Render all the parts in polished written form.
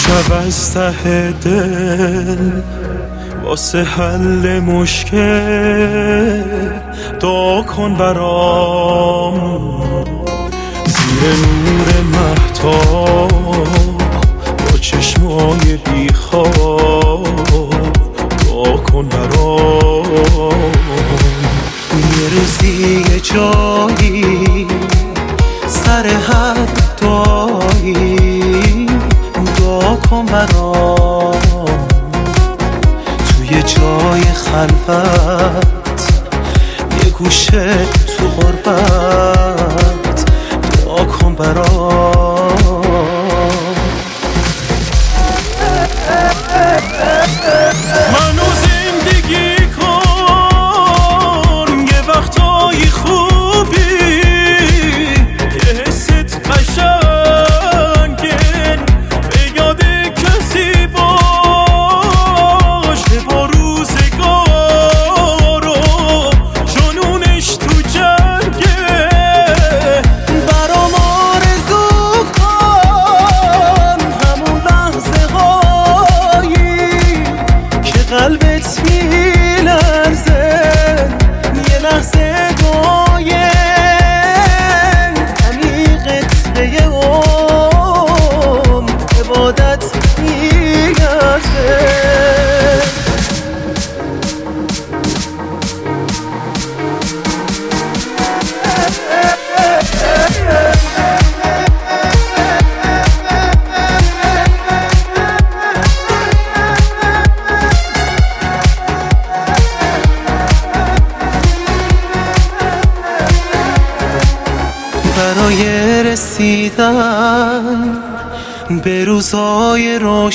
شب از ته دل واسه حل مشکل دعا کن برام، زیر نور مهتاب با چشمای بیخواب دعا کن برام. یه روزی یه جایی سر هر دعایی دعا کن برام، توی جای خلوت یه گوشه تو غربت دعا کن برام. منو زندگی کن یه وقتای خوبی، یه حست قشنگه به یاد کسی باشه با روزگارو جنونش تو جنگه. برام آرزو کن همون لحظه هایی که قلبت میلرزه، یه لحظه دعای عمیقت عبادت میگرزه. برای رسیدن به روزای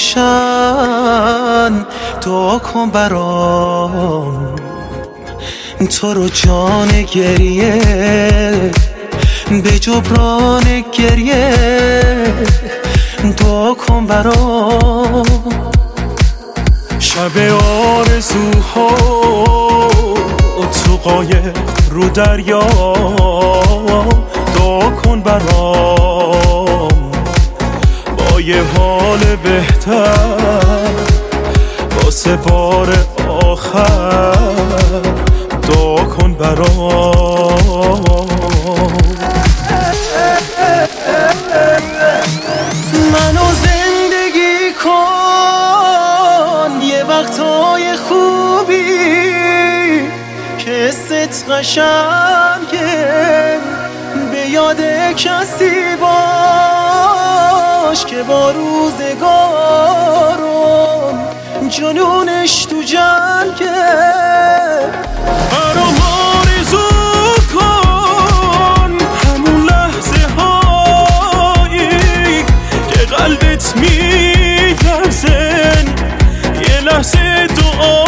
روشن دعا کن برام، تو رو جان گریه به جبران گریه دعا کن برام. شب آرزوها تو قایق رو دریا دعا کن برام، با یه حال بهتر واسه بار آخر دعا کن برام. منو زندگی کن یه وقتای خوبی که ست قشنگه، به یاد کسی باش که با روزگارم جنونش تو جنگه. برام آرزو کن همون لحظه هایی که قلبت میلرزه، یه لحظه دعا